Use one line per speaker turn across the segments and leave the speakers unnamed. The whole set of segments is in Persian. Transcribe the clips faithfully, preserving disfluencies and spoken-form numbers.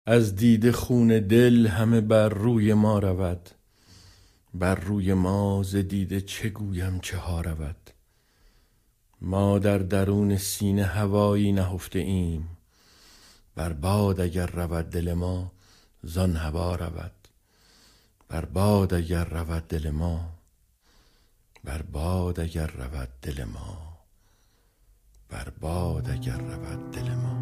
از دیده خون دل همه بر روی ما رود. بر روی ما ز دیده چه گویم چه ها رود. ما در درون سینه هوایی نهفته ایم. بر باد اگر رود دل ما زان هوا رود. بر باد اگر رود دل ما، بر باد اگر رود دل ما، بر باد اگر رود دل ما.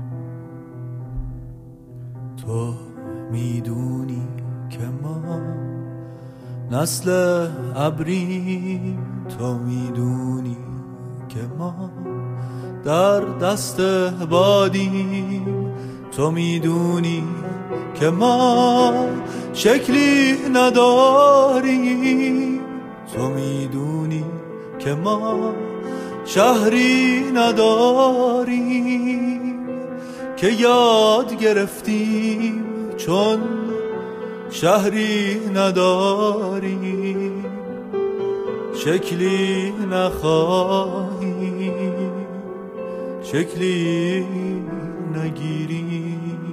تو میدونی که ما نسل ابریم، تو میدونی که ما در دست بادیم، تو میدونی که ما شکلی نداریم، تو میدونی که ما شهری نداریم، که یاد گرفتیم چون شهری نداریم، شکلی نخواهیم شکلی نگیریم.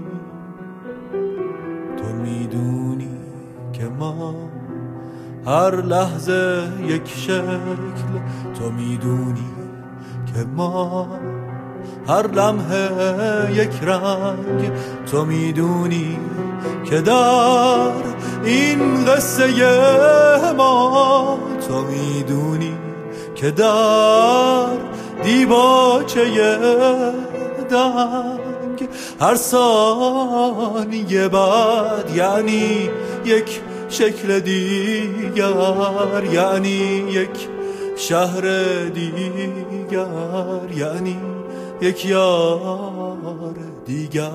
تو میدونی که ما هر لحظه یک شکل، تو میدونی که ما هر لمحه یک رنگ، تو میدونی که در این قصه ما، تو میدونی که در دیباچه دنگ هر ثانیه بعد یعنی یک شکل دیگر، یعنی یک شهر دیگر، یعنی یک یار دیگر.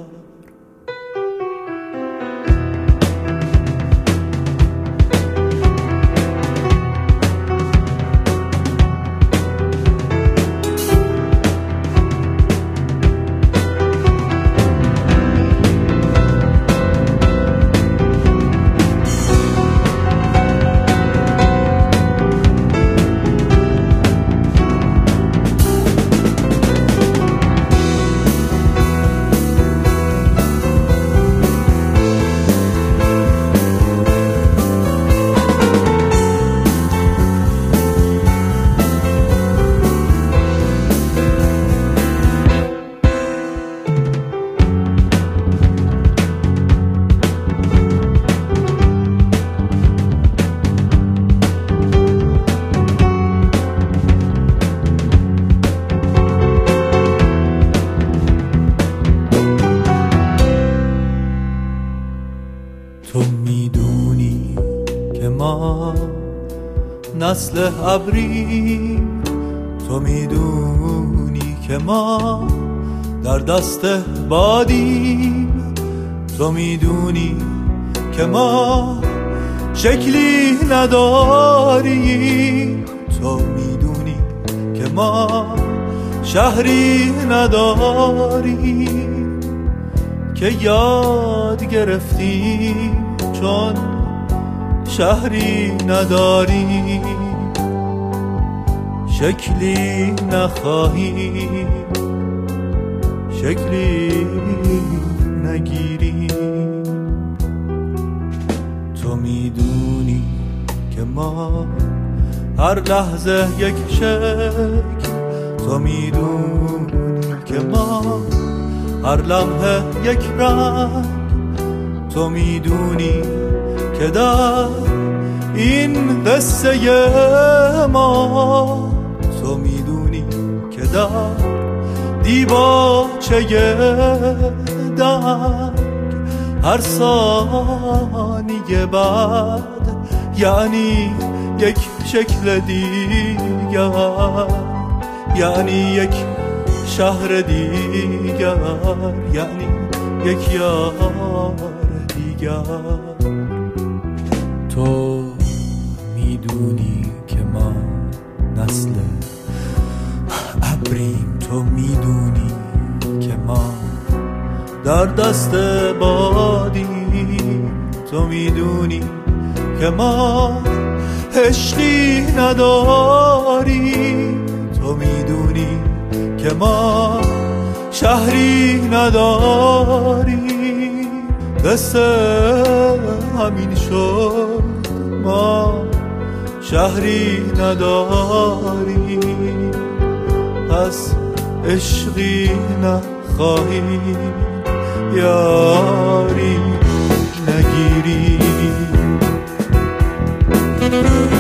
تو میدونی که ما نسل ابریم، تو میدونی که ما در دست بادیم، تو میدونی که ما شکلی نداریم، تو میدونی که ما شهری نداریم، که یاد گرفتیم چون شهری نداریم، شکلی نخواهیم شکلی نگیریم. تو میدونی که ما هر لحظه یک شکل، تو میدونی که ما هر لمحه یک رنگ، تو میدونی که در این قصه ما، تو میدونی که در دیباچه دنگ هر ثانیه بعد یعنی یک شکل دیگر، یعنی یک شهر دیگر، یعنی یک یار دیگر. تو میدونی که ما نسل ابریم، تو میدونی که ما در دست بادیم، تو میدونی که ما عشقی نداریم، تو میدونی که ما شهری نداریم، قصه همین شد ما شهری نداریم پس عشقی نخواهیم یاری نگیریم